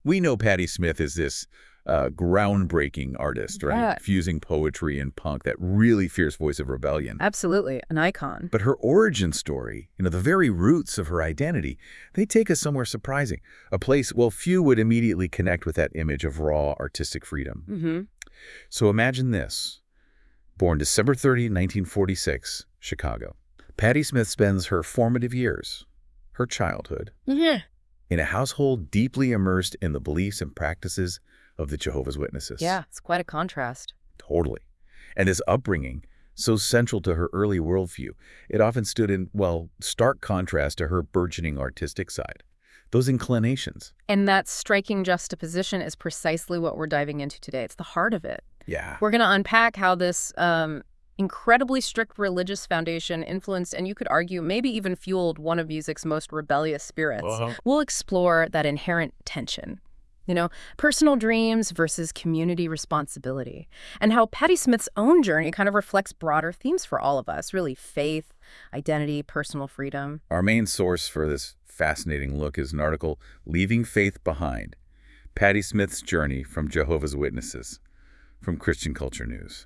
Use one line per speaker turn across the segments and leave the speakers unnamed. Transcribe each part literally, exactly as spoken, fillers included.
We know Patti Smith is this uh, groundbreaking artist, right?
Yeah.
Fusing poetry and punk, that really fierce voice of rebellion.
Absolutely, an icon.
But her origin story, you know, the very roots of her identity, they take us somewhere surprising. A place, well, few would immediately connect with that image of raw artistic freedom.
Mm-hmm.
So imagine this. Born December thirtieth, nineteen forty-six, Chicago. Patti Smith spends her formative years, her childhood,
Yeah.
in a household deeply immersed in the beliefs and practices of the Jehovah's Witnesses.
Yeah, it's quite a contrast.
Totally. And this upbringing, so central to her early worldview, it often stood in, well, stark contrast to her burgeoning artistic side. Those inclinations.
And that striking juxtaposition is precisely what we're diving into today. It's the heart of it.
Yeah.
We're going to unpack how this um, incredibly strict religious foundation influenced, and you could argue maybe even fueled, one of music's most rebellious spirits.
Uh-huh.
We'll explore that inherent tension. You know, personal dreams versus community responsibility, and how Patti Smith's own journey kind of reflects broader themes for all of us, really faith, identity, personal freedom.
Our main source for this fascinating look is an article, Leaving Faith Behind, Patti Smith's Journey from Jehovah's Witnesses, from Christian Culture News.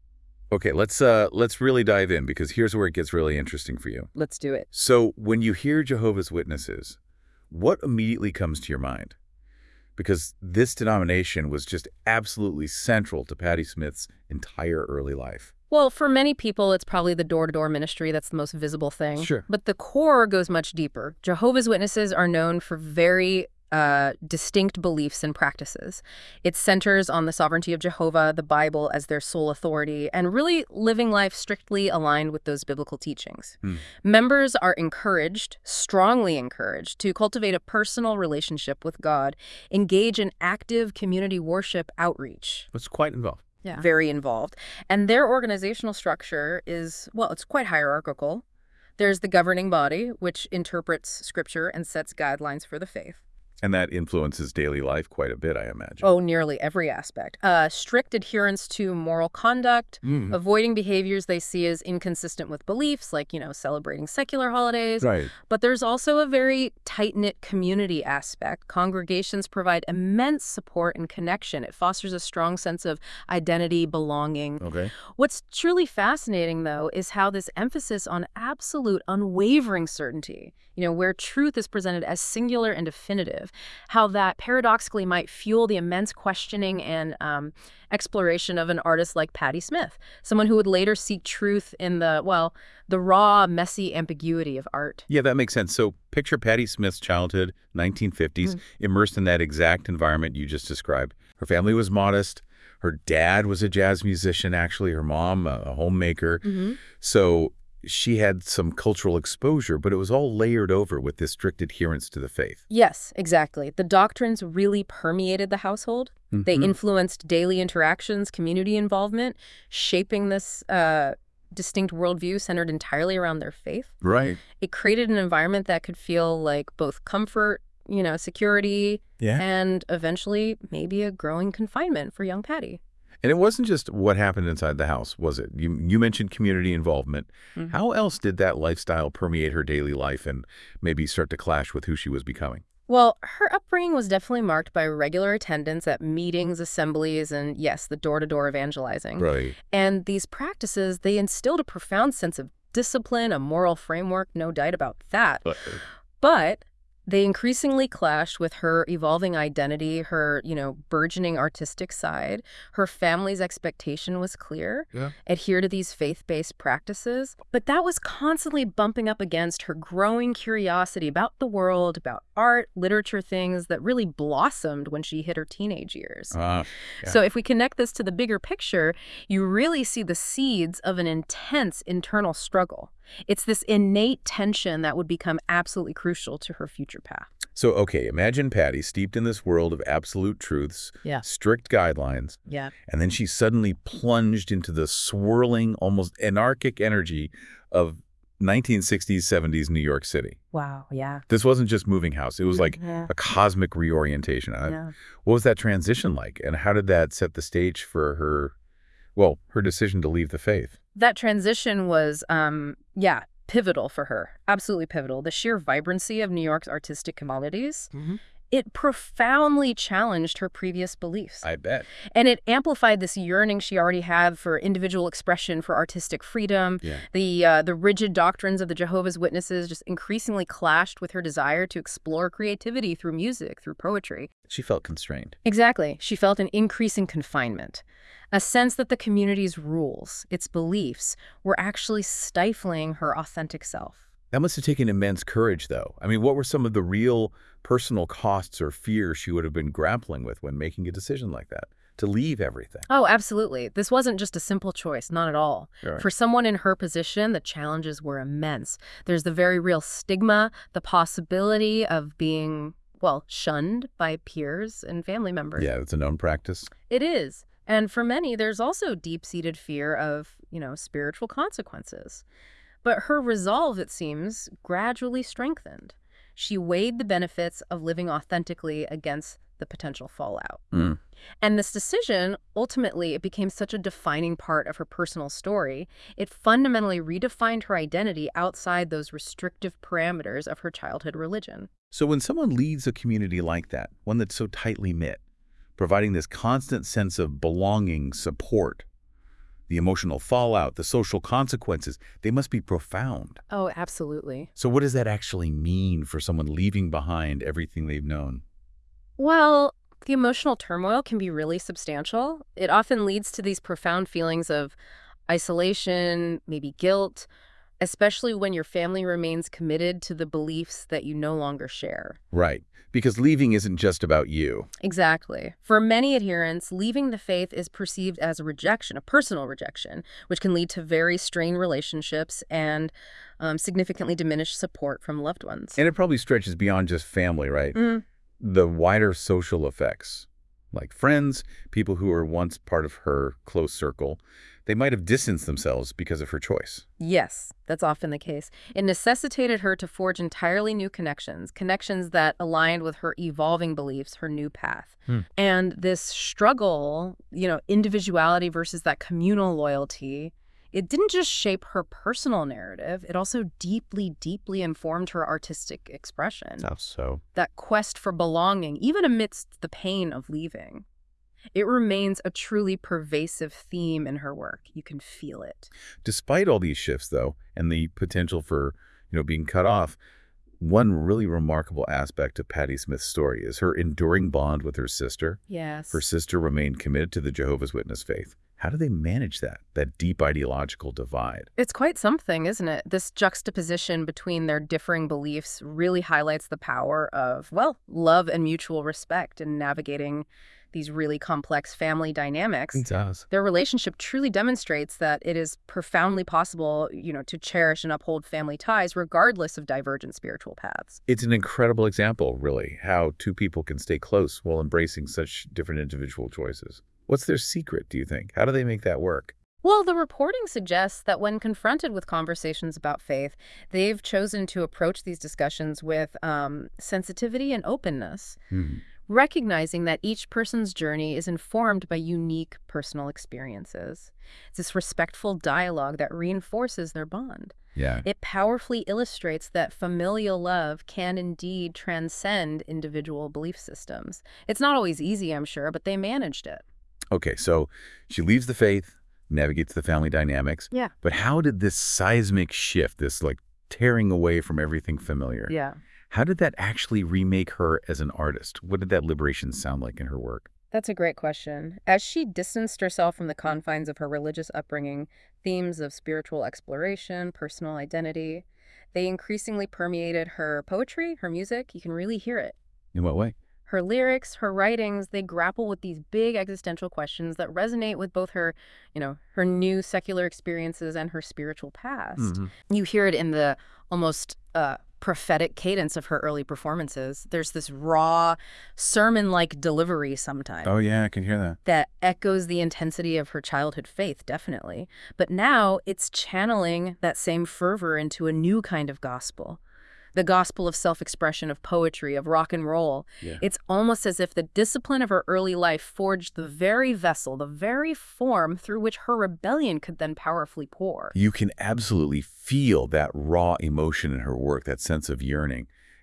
Okay, let's uh, let's really dive in, because here's where it gets really interesting for you.
Let's do it.
So when you hear Jehovah's Witnesses, what immediately comes to your mind? Because this denomination was just absolutely central to Patti Smith's entire early life.
Well, for many people, it's probably the door-to-door ministry that's the most visible thing.
Sure.
But the core goes much deeper. Jehovah's Witnesses are known for very uh, distinct beliefs and practices. It centers on the sovereignty of Jehovah, the Bible as their sole authority, and really living life strictly aligned with those biblical teachings.
Hmm.
Members are encouraged, strongly encouraged, to cultivate a personal relationship with God, engage in active community worship outreach.
It's quite involved.
Yeah. Very involved. And their organizational structure is, well, it's quite hierarchical. There's the governing body, which interprets scripture and sets guidelines for the faith.
And that influences daily life quite a bit, I imagine.
Oh, nearly every aspect. Uh, strict adherence to moral conduct,
Mm.
avoiding behaviors they see as inconsistent with beliefs, like, you know, celebrating secular holidays.
Right.
But there's also a very tight-knit community aspect. Congregations provide immense support and connection. It fosters a strong sense of identity, belonging.
Okay.
What's truly fascinating, though, is how this emphasis on absolute, unwavering certainty, you know, where truth is presented as singular and definitive, how that paradoxically might fuel the immense questioning and um, exploration of an artist like Patti Smith, someone who would later seek truth in the, well, the raw, messy ambiguity of art.
Yeah, that makes sense. So picture Patti Smith's childhood, nineteen fifties,
Mm.
immersed in that exact environment you just described. Her family was modest. Her dad was a jazz musician, actually. Her mom, a homemaker.
Mm-hmm.
So she had some cultural exposure, but it was all layered over with this strict adherence to the faith.
Yes, exactly. The doctrines really permeated the household. They
Mhm.
influenced daily interactions, community involvement, shaping this uh, distinct worldview centered entirely around their faith.
Right.
It created an environment that could feel like both comfort, you know, security,
Yeah.
and eventually maybe a growing confinement for young Patti.
And it wasn't just what happened inside the house, was it? You, you mentioned community involvement.
Mhm.
How else did that lifestyle permeate her daily life and maybe start to clash with who she was becoming?
Well, her upbringing was definitely marked by regular attendance at meetings, assemblies, and yes, the door-to-door evangelizing.
Right.
And these practices, they instilled a profound sense of discipline, a moral framework, no doubt about that.
But,
But they increasingly clashed with her evolving identity, her, you know, burgeoning artistic side. Her family's expectation was clear.
Yeah.
Adhere to these faith-based practices. But that was constantly bumping up against her growing curiosity about the world, about art, literature, things that really blossomed when she hit her teenage years.
uh, yeah.
So if we connect this to the bigger picture, you really see the seeds of an intense internal struggle. It's this innate tension that would become absolutely crucial to her future path.
So, okay, imagine Patti steeped in this world of absolute truths,
Yeah.
strict guidelines,
Yeah.
and then she suddenly plunged into the swirling, almost anarchic energy of nineteen sixties, seventies New York City.
Wow. Yeah.
This wasn't just moving house. It was like
Yeah.
a cosmic reorientation. I-
Yeah.
What was that transition like, and how did that set the stage for her, well, her decision to leave the faith?
That transition was, um, yeah, pivotal for her. Absolutely pivotal. The sheer vibrancy of New York's artistic commodities, It profoundly challenged her previous beliefs.
I bet.
And it amplified this yearning she already had for individual expression, for artistic freedom.
Yeah.
The uh, the rigid doctrines of the Jehovah's Witnesses just increasingly clashed with her desire to explore creativity through music, through poetry.
She felt constrained.
Exactly. She felt an increasing confinement, a sense that the community's rules, its beliefs, were actually stifling her authentic self.
That must have taken immense courage, though. I mean, what were some of the real personal costs or fears she would have been grappling with when making a decision like that, to leave everything?
Oh, absolutely. This wasn't just a simple choice, not at all.
Right.
For someone in her position, the challenges were immense. There's the very real stigma, the possibility of being, well, shunned by peers and family members.
Yeah, it's a known practice.
It is. And for many, there's also deep-seated fear of, you know, spiritual consequences. But her resolve, it seems, gradually strengthened. She weighed the benefits of living authentically against the potential fallout.
Mm.
And this decision, ultimately, it became such a defining part of her personal story. It fundamentally redefined her identity outside those restrictive parameters of her childhood religion.
So when someone leads a community like that, one that's so tightly knit, providing this constant sense of belonging, support, the emotional fallout, the social consequences, they must be profound.
Oh, absolutely.
So what does that actually mean for someone leaving behind everything they've known?
Well, the emotional turmoil can be really substantial. It often leads to these profound feelings of isolation, maybe guilt, especially when your family remains committed to the beliefs that you no longer share.
Right, because leaving isn't just about you.
Exactly. For many adherents, leaving the faith is perceived as a rejection, a personal rejection, which can lead to very strained relationships and um, significantly diminished support from loved ones.
And it probably stretches beyond just family, right?
Mm.
The wider social effects, like friends, people who were once part of her close circle, they might have distanced themselves because of her choice.
Yes, that's often the case. It necessitated her to forge entirely new connections, connections that aligned with her evolving beliefs, her new path.
Hmm.
And this struggle, you know, individuality versus that communal loyalty, it didn't just shape her personal narrative, it also deeply, deeply informed her artistic expression.
How so?
That quest for belonging, even amidst the pain of leaving. It remains a truly pervasive theme in her work. You can feel it.
Despite all these shifts, though, and the potential for, you know, being cut off, one really remarkable aspect of Patti Smith's story is her enduring bond with her sister.
Yes.
Her sister remained committed to the Jehovah's Witness faith. How do they manage that, that deep ideological divide?
It's quite something, isn't it? This juxtaposition between their differing beliefs really highlights the power of, well, love and mutual respect in navigating these really complex family dynamics.
It does.
Their relationship truly demonstrates that it is profoundly possible, you know, to cherish and uphold family ties regardless of divergent spiritual paths.
It's an incredible example, really, how two people can stay close while embracing such different individual choices. What's their secret, do you think? How do they make that work?
Well, the reporting suggests that when confronted with conversations about faith, they've chosen to approach these discussions with um, sensitivity and openness,
Hmm.
recognizing that each person's journey is informed by unique personal experiences. It's this respectful dialogue that reinforces their bond.
Yeah.
It powerfully illustrates that familial love can indeed transcend individual belief systems. It's not always easy, I'm sure, but they managed it.
Okay, so she leaves the faith, navigates the family dynamics.
Yeah.
But how did this seismic shift, this like tearing away from everything familiar,
Yeah.
how did that actually remake her as an artist? What did that liberation sound like in her work?
That's a great question. As she distanced herself from the confines of her religious upbringing, themes of spiritual exploration, personal identity, they increasingly permeated her poetry, her music. You can really hear it.
In what way?
Her lyrics, her writings, they grapple with these big existential questions that resonate with both her, you know, her new secular experiences and her spiritual past.
Mm-hmm.
You hear it in the almost uh, prophetic cadence of her early performances. There's this raw, sermon-like delivery sometimes.
Oh, yeah, I can hear that.
That echoes the intensity of her childhood faith, definitely. But now it's channeling that same fervor into a new kind of gospel. The gospel of self-expression, of poetry, of rock and roll.
Yeah.
It's almost as if the discipline of her early life forged the very vessel, the very form through which her rebellion could then powerfully pour.
You can absolutely feel that raw emotion in her work, that sense of yearning.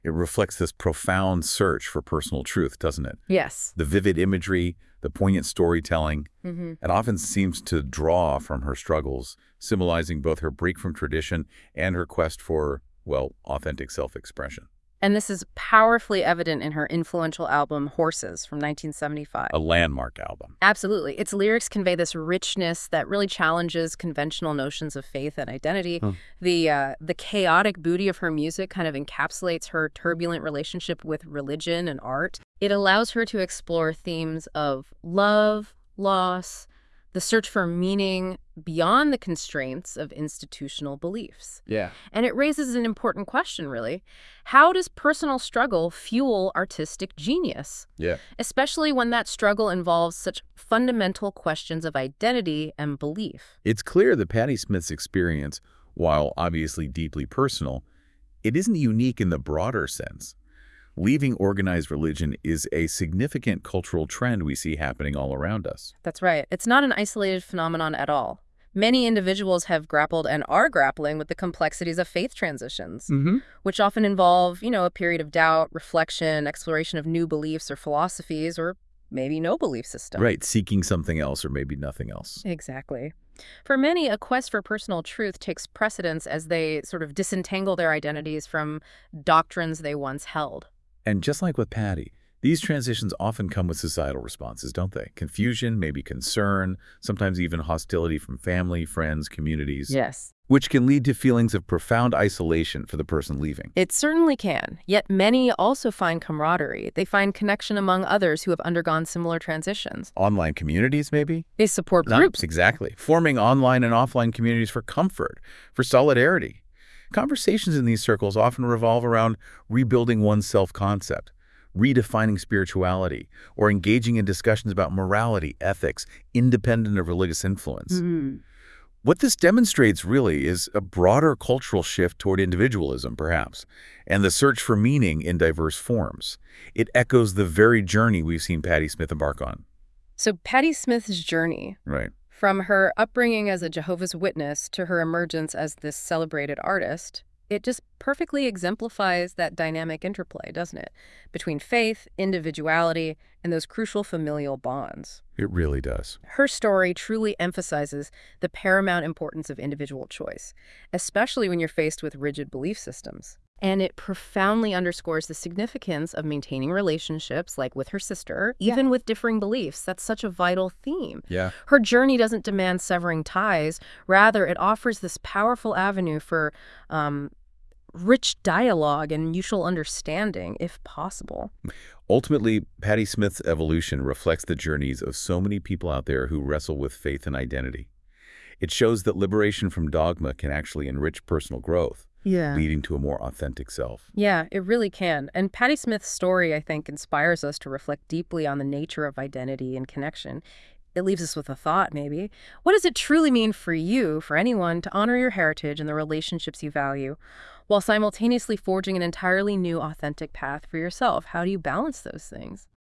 It reflects this profound search for personal truth, doesn't it?
Yes.
The vivid imagery, the poignant storytelling,
Mm-hmm.
it often seems to draw from her struggles, symbolizing both her break from tradition and her quest for, well, authentic self-expression.
And this is powerfully evident in her influential album Horses from nineteen seventy-five.
A landmark album.
Absolutely. Its lyrics convey this richness that really challenges conventional notions of faith and identity.
Hmm.
The uh, the chaotic beauty of her music kind of encapsulates her turbulent relationship with religion and art. It allows her to explore themes of love, loss, the search for meaning beyond the constraints of institutional beliefs.
Yeah.
And it raises an important question, really. How does personal struggle fuel artistic genius?
Yeah.
Especially when that struggle involves such fundamental questions of identity and belief.
It's clear that Patti Smith's experience, while obviously deeply personal, it isn't unique in the broader sense. Leaving organized religion is a significant cultural trend we see happening all around us.
That's right. It's not an isolated phenomenon at all. Many individuals have grappled and are grappling with the complexities of faith transitions,
Mm-hmm.
which often involve, you know, a period of doubt, reflection, exploration of new beliefs or philosophies, or maybe no belief system.
Right, seeking something else or maybe nothing else.
Exactly. For many, a quest for personal truth takes precedence as they sort of disentangle their identities from doctrines they once held.
And just like with Patti, these transitions often come with societal responses, don't they? Confusion, maybe concern, sometimes even hostility from family, friends, communities.
Yes.
Which can lead to feelings of profound isolation for the person leaving.
It certainly can. Yet many also find camaraderie. They find connection among others who have undergone similar transitions.
Online communities, maybe?
They support
Not-
groups.
Exactly. Forming online and offline communities for comfort, for solidarity. Conversations in these circles often revolve around rebuilding one's self-concept, redefining spirituality, or engaging in discussions about morality, ethics, independent of religious influence.
Mhm.
What this demonstrates really is a broader cultural shift toward individualism, perhaps, and the search for meaning in diverse forms. It echoes the very journey we've seen Patti Smith embark on.
So Patti Smith's journey,
Right.
from her upbringing as a Jehovah's Witness to her emergence as this celebrated artist, it just perfectly exemplifies that dynamic interplay, doesn't it? Between faith, individuality, and those crucial familial bonds.
It really does.
Her story truly emphasizes the paramount importance of individual choice, especially when you're faced with rigid belief systems. And it profoundly underscores the significance of maintaining relationships, like with her sister, even with differing beliefs. That's such a vital theme.
Yeah.
Her journey doesn't demand severing ties. Rather, it offers this powerful avenue for um, rich dialogue and mutual understanding, if possible.
Ultimately, Patti Smith's evolution reflects the journeys of so many people out there who wrestle with faith and identity. It shows that liberation from dogma can actually enrich personal growth,
Yeah.
leading to a more authentic self.
Yeah, it really can. And Patti Smith's story, I think, inspires us to reflect deeply on the nature of identity and connection. It leaves us with a thought, maybe. What does it truly mean for you, for anyone, to honor your heritage and the relationships you value, while simultaneously forging an entirely new, authentic path for yourself? How do you balance those things?